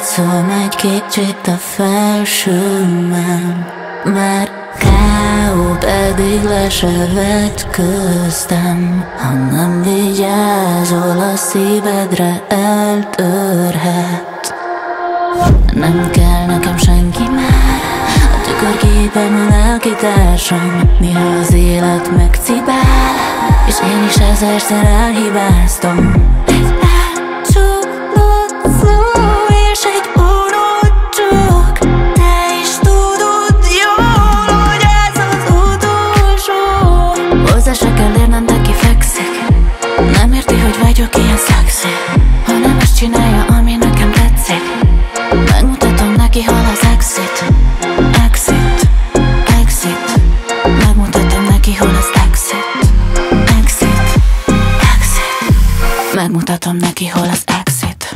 Játszom egy kicsit a felsőmmel, már K.O. pedig le se vetköztem. Ha nem vigyázol, a szívedre eltörhet. Nem kell nekem senki már, a tükörképem a lelkitársam. Néha az élet megcibál, és én is ezerszer elhibáztam. Egy elcsúlott szó és egy unócsok. Te is tudod jól, hogy ez az utolsó. Hozzá se kell érnem, de kifekszik. Nem érti, hogy vagyok ilyen szexi. Ha nem ezt csinálja, ami nekem tetszik, megmutatom neki, hol az exit. Exit, exit. Megmutatom neki, hol az exit. Exit, exit. Megmutatom neki, hol az exit.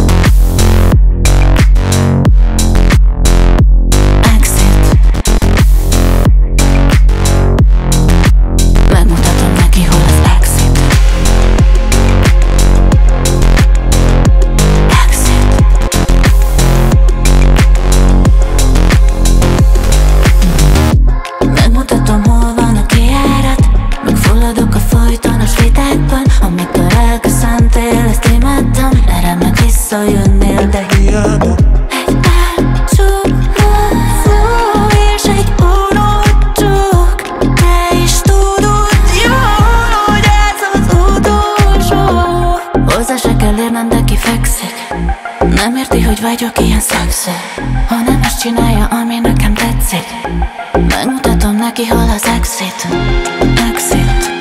Exit. Megmutatom neki, hol az exit. Exit. Megmutatom, hol van a kijárat. Megfulladok a folytonos vitákban. Amikor elköszöntél, ezt imádtam. Erre meg visszajönnél, de hiába. Egy elcsúlott szó és egy unócsok. Te is tudod jól, hogy ez az utolsó. Hozzá se kell érnem, de kifekszik. Nem érti, hogy vagyok ilyen szexi. Ha nem ezt csinálja, ami nekem tetszik, megmutatom neki, hol az exit. Exit.